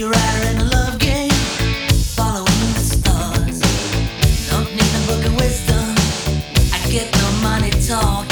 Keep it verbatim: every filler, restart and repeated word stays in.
You're out in a love game, following the stars. Don't need a book of wisdom, I get no money talk.